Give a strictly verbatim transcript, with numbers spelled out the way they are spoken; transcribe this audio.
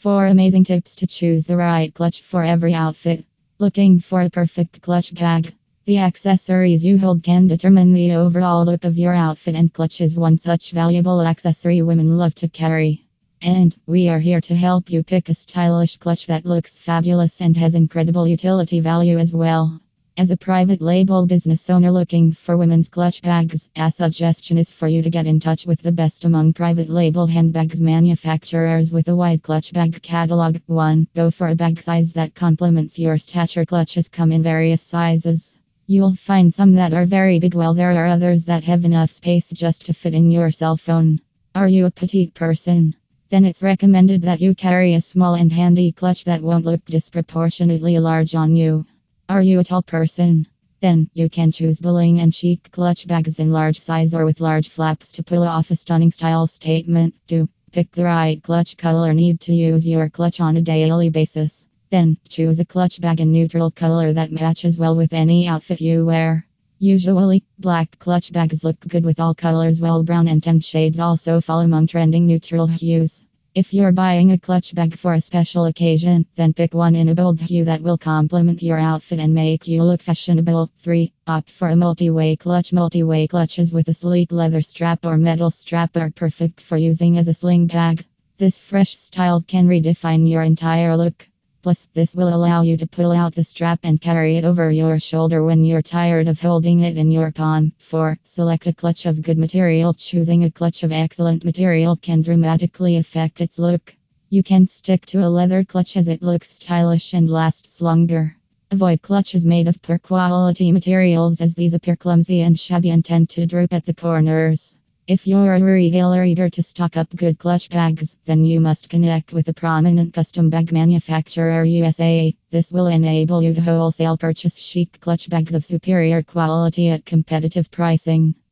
For amazing tips to choose the right clutch for every outfit. Looking for a perfect clutch bag? The accessories you hold can determine the overall look of your outfit, and clutch is one such valuable accessory women love to carry. And we are here to help you pick a stylish clutch that looks fabulous and has incredible utility value as well. As a private label business owner looking for women's clutch bags, a suggestion is for you to get in touch with the best among private label handbags manufacturers with a wide clutch bag catalog. one. Go for a bag size that complements your stature. Clutches come in various sizes. You'll find some that are very big, while there are others that have enough space just to fit in your cell phone. Are you a petite person? Then it's recommended that you carry a small and handy clutch that won't look disproportionately large on you. Are you a tall person? Then you can choose bling and chic clutch bags in large size or with large flaps to pull off a stunning style statement. two. Pick the right clutch color. Need to use your clutch on a daily basis? Then choose a clutch bag in neutral color that matches well with any outfit you wear. Usually, black clutch bags look good with all colors, while brown and tan shades also fall among trending neutral hues. If you're buying a clutch bag for a special occasion, then pick one in a bold hue that will complement your outfit and make you look fashionable. three. Opt for a multi-way clutch. Multi-way clutches with a sleek leather strap or metal strap are perfect for using as a sling bag. This fresh style can redefine your entire look. Plus, this will allow you to pull out the strap and carry it over your shoulder when you're tired of holding it in your palm. four. Select a clutch of good material. Choosing a clutch of excellent material can dramatically affect its look. You can stick to a leather clutch as it looks stylish and lasts longer. Avoid clutches made of poor quality materials, as these appear clumsy and shabby and tend to droop at the corners. If you're a retailer eager to stock up good clutch bags, then you must connect with a prominent custom bag manufacturer U S A. This will enable you to wholesale purchase chic clutch bags of superior quality at competitive pricing.